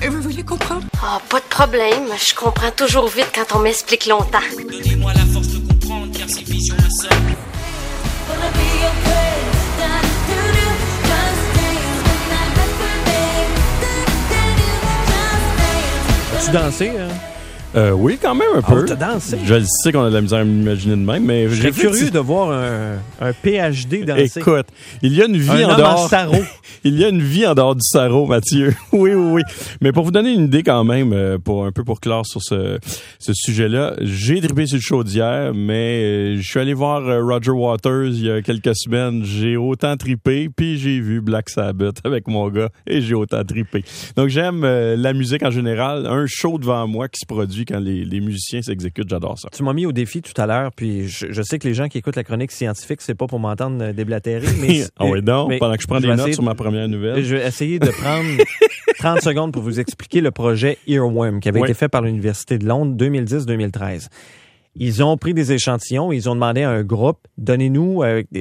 Vous voulez comprendre? Ah, pas de problème. Je comprends toujours vite quand on m'explique longtemps. Donnez-moi la force de comprendre, car ces visions me seules. As-tu dansé, hein? Oui, quand même un peu. T'as dansé? Je le sais qu'on a de la misère à m'imaginer de même, mais Je serais curieux de voir un PhD danser. Écoute, il y a une vie en dehors. Il y a une vie en dehors du sarrau, Mathieu. Oui. Mais pour vous donner une idée quand même, pour clore sur ce sujet-là, j'ai trippé sur le show d'hier, mais je suis allé voir Roger Waters il y a quelques semaines. J'ai autant trippé, puis j'ai vu Black Sabbath avec mon gars, et j'ai autant trippé. Donc j'aime la musique en général. Un show devant moi qui se produit quand les musiciens s'exécutent, j'adore ça. Tu m'as mis au défi tout à l'heure, puis je sais que les gens qui écoutent la chronique scientifique, c'est pas pour m'entendre déblatérer, mais... Pendant que je prends des notes sur ma première nouvelle. Je vais essayer de prendre 30 secondes pour vous expliquer le projet Earworm qui avait été fait par l'Université de Londres 2010-2013. Ils ont pris des échantillons, ils ont demandé à un groupe, donnez-nous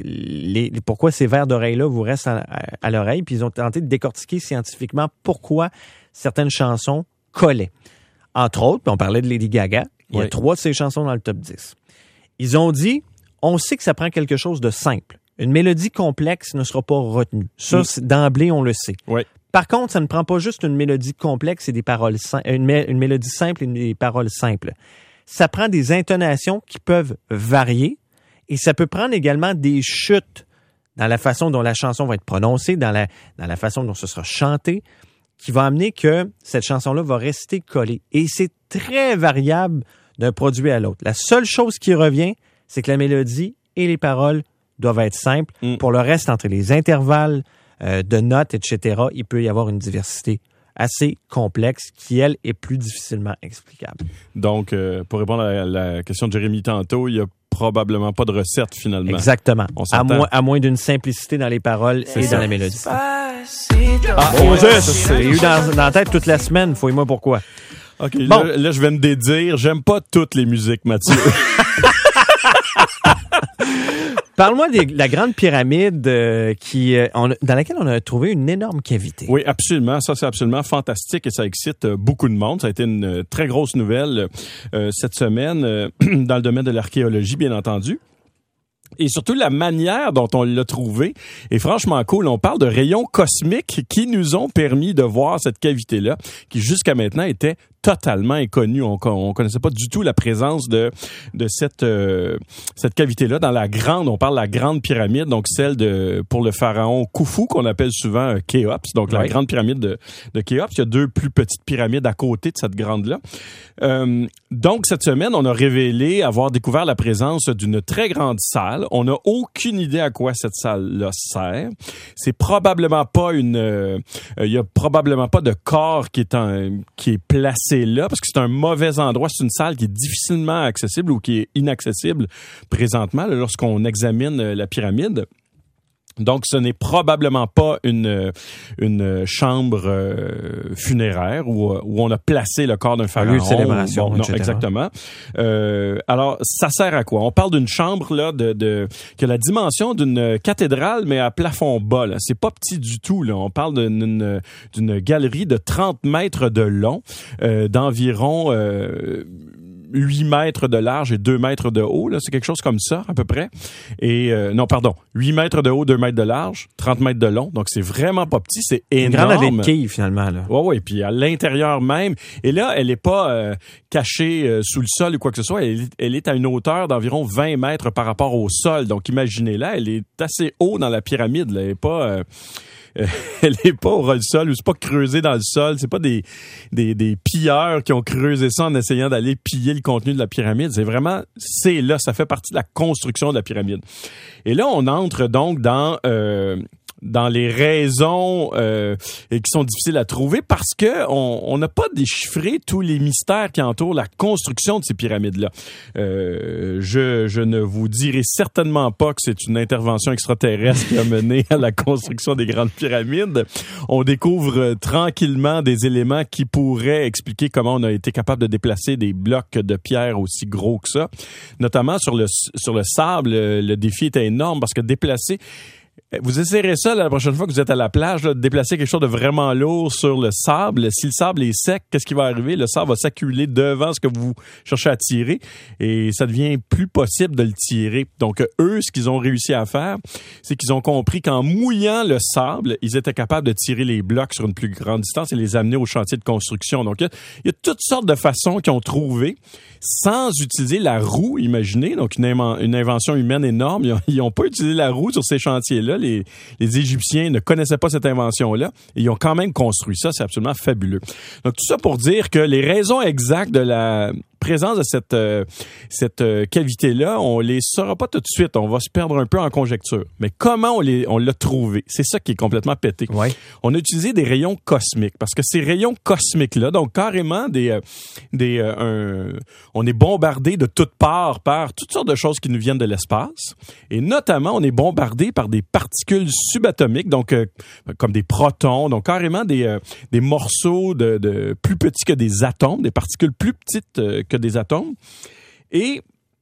pourquoi ces vers d'oreille-là vous restent à l'oreille, puis ils ont tenté de décortiquer scientifiquement pourquoi certaines chansons collaient. Entre autres, on parlait de Lady Gaga, il y a 3 de ces chansons dans le top 10. Ils ont dit, on sait que ça prend quelque chose de simple. Une mélodie complexe ne sera pas retenue. Ça, d'emblée, on le sait. Oui. Par contre, ça ne prend pas juste une mélodie complexe et des paroles une mélodie simple et des paroles simples. Ça prend des intonations qui peuvent varier et ça peut prendre également des chutes dans la façon dont la chanson va être prononcée, dans la façon dont ce sera chanté, qui va amener que cette chanson-là va rester collée. Et c'est très variable d'un produit à l'autre. La seule chose qui revient, c'est que la mélodie et les paroles doivent être simples. Pour le reste, entre les intervalles de notes, etc., il peut y avoir une diversité assez complexe qui, elle, est plus difficilement explicable. Donc, pour répondre à la question de Jérémy tantôt, il y a probablement pas de recette, finalement. Exactement. À moins d'une simplicité dans les paroles et dans la mélodie. J'ai eu dans la tête toute la semaine. Fouille-moi pourquoi. OK, bon. Là, je vais me dédire. J'aime pas toutes les musiques, Mathieu. Parle-moi de la Grande Pyramide dans laquelle on a trouvé une énorme cavité. Oui, absolument. Ça, c'est absolument fantastique et ça excite beaucoup de monde. Ça a été une très grosse nouvelle cette semaine dans le domaine de l'archéologie, bien entendu. Et surtout la manière dont on l'a trouvé est franchement cool. On parle de rayons cosmiques qui nous ont permis de voir cette cavité-là, qui jusqu'à maintenant était totalement inconnue. On connaissait pas du tout la présence de cette cavité-là dans on parle de la Grande Pyramide, donc celle pour le pharaon Khufu, qu'on appelle souvent Khéops, donc la Grande Pyramide de Khéops. Il y a 2 plus petites pyramides à côté de cette grande-là. Donc, cette semaine, on a révélé avoir découvert la présence d'une très grande salle. On n'a aucune idée à quoi cette salle-là sert. C'est probablement pas il y a probablement pas de corps qui est placé là, parce que c'est un mauvais endroit. C'est une salle qui est difficilement accessible ou qui est inaccessible présentement là, lorsqu'on examine la pyramide. Donc, ce n'est probablement pas une chambre funéraire où on a placé le corps d'un pharaon. Un lieu de célébration, non, exactement. Alors, ça sert à quoi? On parle d'une chambre là qui a la dimension d'une cathédrale, mais à plafond bas. Là. C'est pas petit du tout. Là. On parle d'une galerie de 30 mètres de long, d'environ 8 mètres de large et 2 mètres de haut. Là. C'est quelque chose comme ça, à peu près. Et 8 mètres de haut, 2 mètres de large, 30 mêtres de long. Donc, c'est vraiment pas petit. C'est énorme. Une grande allée de quilles, finalement. Oui. Puis à l'intérieur même. Et là, elle est pas cachée sous le sol ou quoi que ce soit. Elle est à une hauteur d'environ 20 mètres par rapport au sol. Donc, imaginez-la, elle est assez haut dans la pyramide. Là. Elle est pas... elle est pas au ras-le-sol, ou c'est pas creusé dans le sol, c'est pas des pilleurs qui ont creusé ça en essayant d'aller piller le contenu de la pyramide. C'est là, ça fait partie de la construction de la pyramide. Et là, on entre donc dans les raisons qui sont difficiles à trouver parce que on n'a pas déchiffré tous les mystères qui entourent la construction de ces pyramides-là. Je ne vous dirai certainement pas que c'est une intervention extraterrestre qui a mené à la construction des grandes pyramides. On découvre tranquillement des éléments qui pourraient expliquer comment on a été capable de déplacer des blocs de pierre aussi gros que ça. Notamment sur le sable, le défi était énorme parce que déplacer Vous essayerez ça la prochaine fois que vous êtes à la plage, là, de déplacer quelque chose de vraiment lourd sur le sable. Si le sable est sec, qu'est-ce qui va arriver? Le sable va s'accumuler devant ce que vous cherchez à tirer et ça devient plus possible de le tirer. Donc, eux, ce qu'ils ont réussi à faire, c'est qu'ils ont compris qu'en mouillant le sable, ils étaient capables de tirer les blocs sur une plus grande distance et les amener au chantier de construction. Donc, il y a toutes sortes de façons qu'ils ont trouvé sans utiliser la roue, imaginez. Donc, une invention humaine énorme. Ils n'ont pas utilisé la roue sur ces chantiers-là. Les Égyptiens ne connaissaient pas cette invention-là et ils ont quand même construit ça. C'est absolument fabuleux. Donc, tout ça pour dire que les raisons exactes de la présence de cette cavité-là, on les saura pas tout de suite. On va se perdre un peu en conjecture. Mais comment on l'a trouvé? C'est ça qui est complètement pété. Ouais. On a utilisé des rayons cosmiques parce que ces rayons cosmiques-là, donc carrément on est bombardé de toutes parts par toutes sortes de choses qui nous viennent de l'espace. Et notamment, on est bombardé par des particules subatomiques, donc comme des protons, donc carrément des morceaux de plus petits que des atomes, des particules plus petites que des atomes. Et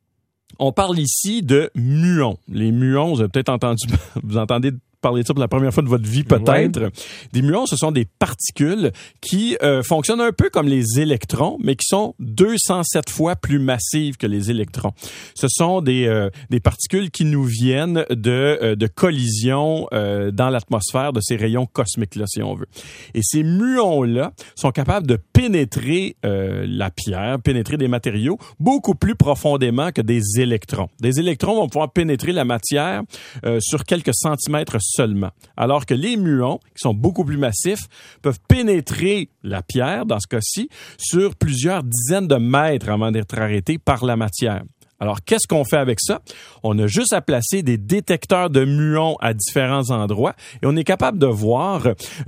on parle ici de muons. Les muons, vous avez peut-être entendu, vous entendez parler de ça pour la première fois de votre vie, peut-être. Ouais. Des muons, ce sont des particules qui fonctionnent un peu comme les électrons, mais qui sont 207 fois plus massives que les électrons. Ce sont des particules qui nous viennent de collisions dans l'atmosphère de ces rayons cosmiques-là, si on veut. Et ces muons-là sont capables de pénétrer la pierre, pénétrer des matériaux beaucoup plus profondément que des électrons. Des électrons vont pouvoir pénétrer la matière sur quelques centimètres seulement. Alors que les muons, qui sont beaucoup plus massifs, peuvent pénétrer la pierre, dans ce cas-ci, sur plusieurs dizaines de mètres avant d'être arrêtés par la matière. Alors, qu'est-ce qu'on fait avec ça? On a juste à placer des détecteurs de muons à différents endroits et on est capable de voir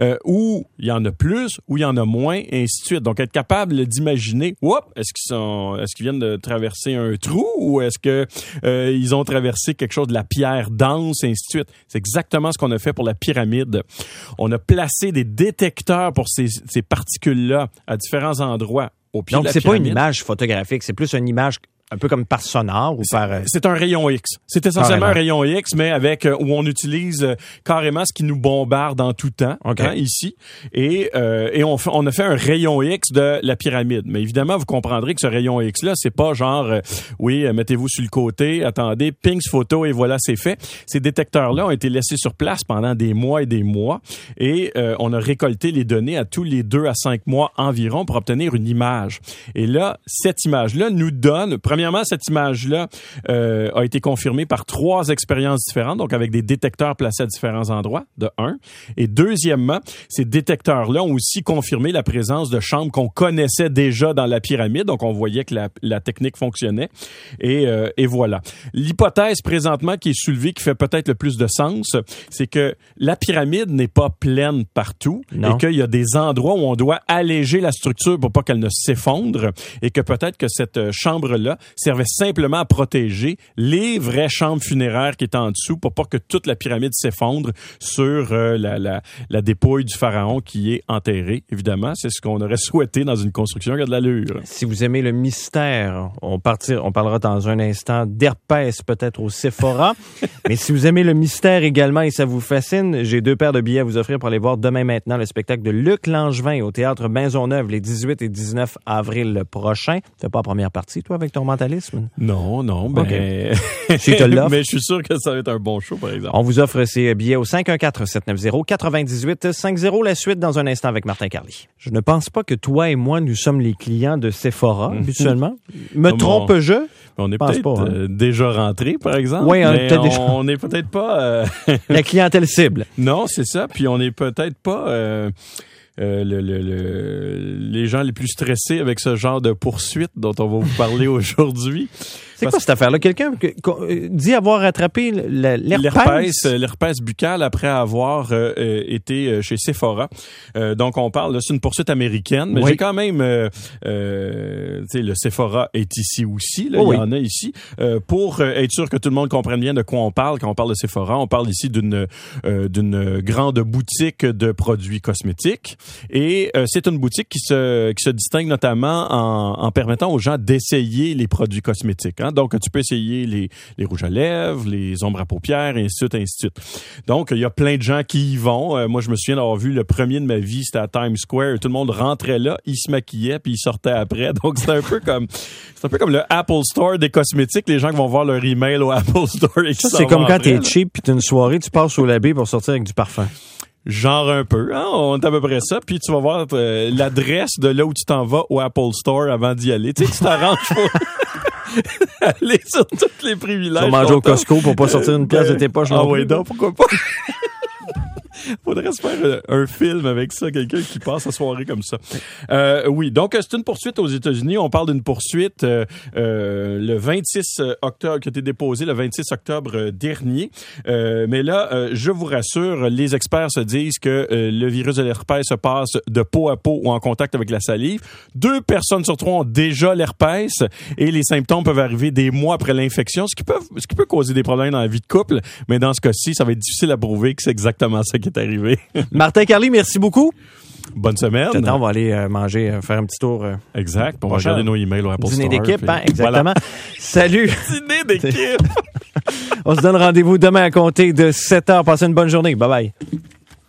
où il y en a plus, où il y en a moins, et ainsi de suite. Donc, être capable d'imaginer, est-ce qu'ils viennent de traverser un trou ou est-ce que ils ont traversé quelque chose de la pierre dense, et ainsi de suite. C'est exactement ce qu'on a fait pour la pyramide. On a placé des détecteurs pour ces particules-là à différents endroits au pied de la pyramide. Donc, c'est pas une image photographique, c'est plus une image un peu comme par sonore ou par... C'est un rayon X. C'est essentiellement un rayon X, mais avec où on utilise carrément ce qui nous bombarde en tout temps, ici. Et on a fait un rayon X de la pyramide. Mais évidemment, vous comprendrez que ce rayon X-là, c'est pas genre, mettez-vous sur le côté, attendez, ping ce photo et voilà, c'est fait. Ces détecteurs-là ont été laissés sur place pendant des mois et des mois. Et on a récolté les données à tous les 2 à 5 mois environ pour obtenir une image. Et là, cette image-là nous donne... Premièrement, cette image-là a été confirmée par 3 expériences différentes, donc avec des détecteurs placés à différents endroits, de 1. Et deuxièmement, ces détecteurs-là ont aussi confirmé la présence de chambres qu'on connaissait déjà dans la pyramide, donc on voyait que la technique fonctionnait. Et voilà. L'hypothèse présentement qui est soulevée, qui fait peut-être le plus de sens, c'est que la pyramide n'est pas pleine partout et qu'il y a des endroits où on doit alléger la structure pour pas qu'elle ne s'effondre et que peut-être que cette chambre-là servait simplement à protéger les vraies chambres funéraires qui étaient en dessous pour pas que toute la pyramide s'effondre sur la dépouille du pharaon qui est enterré. Évidemment, c'est ce qu'on aurait souhaité dans une construction qui a de l'allure. Si vous aimez le mystère, on parlera dans un instant d'herpès peut-être au Sephora. Mais si vous aimez le mystère également et ça vous fascine, j'ai 2 paires de billets à vous offrir pour aller voir demain maintenant le spectacle de Luc Langevin au Théâtre Maisonneuve les 18 et 19 avril prochains. Tu fais pas la première partie, toi, avec ton mentalisme? Non, Okay. Je te l'offre. Mais je suis sûr que ça va être un bon show, par exemple. On vous offre ces billets au 514-790-9850. La suite dans un instant avec Martin Carly. Je ne pense pas que toi et moi, nous sommes les clients de Sephora, habituellement. Me trompe-je? On est peut-être déjà rentrés, par exemple. Oui, mais on n'est peut-être pas... la clientèle cible. Non, c'est ça. Puis on n'est peut-être pas... les gens les plus stressés avec ce genre de poursuite dont on va vous parler aujourd'hui. C'est quoi cette affaire-là? Quelqu'un dit avoir attrapé l'herpès buccal après avoir été chez Sephora. Donc, on parle, là, c'est une poursuite américaine, mais j'ai quand même, tu sais, le Sephora est ici aussi, là, il y en a ici. Pour être sûr que tout le monde comprenne bien de quoi on parle quand on parle de Sephora, on parle ici d'une grande boutique de produits cosmétiques. Et c'est une boutique qui se distingue notamment en permettant aux gens d'essayer les produits cosmétiques. Hein. Donc, tu peux essayer les rouges à lèvres, les ombres à paupières, et ainsi de suite, ainsi de suite. Donc, il y a plein de gens qui y vont. Moi, je me souviens d'avoir vu le premier de ma vie, c'était à Times Square. Tout le monde rentrait là, il se maquillait, puis il sortait après. Donc, c'est un peu comme le Apple Store des cosmétiques. Les gens qui vont voir leur email au Apple Store et qui ça, c'est comme quand t'es cheap puis t'as une soirée, tu passes au labé pour sortir avec du parfum. Genre un peu, hein? On est à peu près ça. Puis tu vas voir l'adresse de là où tu t'en vas au Apple Store avant d'y aller. Tu sais, tu t'arranges pour aller sur tous les privilèges. Tu vas manger au Costco pour pas sortir une pièce de tes poches. Ah oui, donc pourquoi pas? Faudrait se faire un film avec ça, quelqu'un qui passe la soirée comme ça. Oui, donc c'est une poursuite aux États-Unis. On parle d'une poursuite le 26 octobre, qui a été déposée le 26 octobre dernier. Mais là, je vous rassure, les experts se disent que le virus de l'herpès se passe de peau à peau ou en contact avec la salive. 2 personnes sur 3 ont déjà l'herpès et les symptômes peuvent arriver des mois après l'infection, ce qui peut causer des problèmes dans la vie de couple. Mais dans ce cas-ci, ça va être difficile à prouver que c'est exactement ça qui est arrivé. Martin Carly, merci beaucoup. Bonne semaine. Maintenant, on va aller manger, faire un petit tour. Exact. On va regarder nos emails au Apple Store. Dîner d'équipe, hein, exactement. Voilà. Salut. Dîner d'équipe. On se donne rendez-vous demain à compter de 7h. Passez une bonne journée. Bye bye.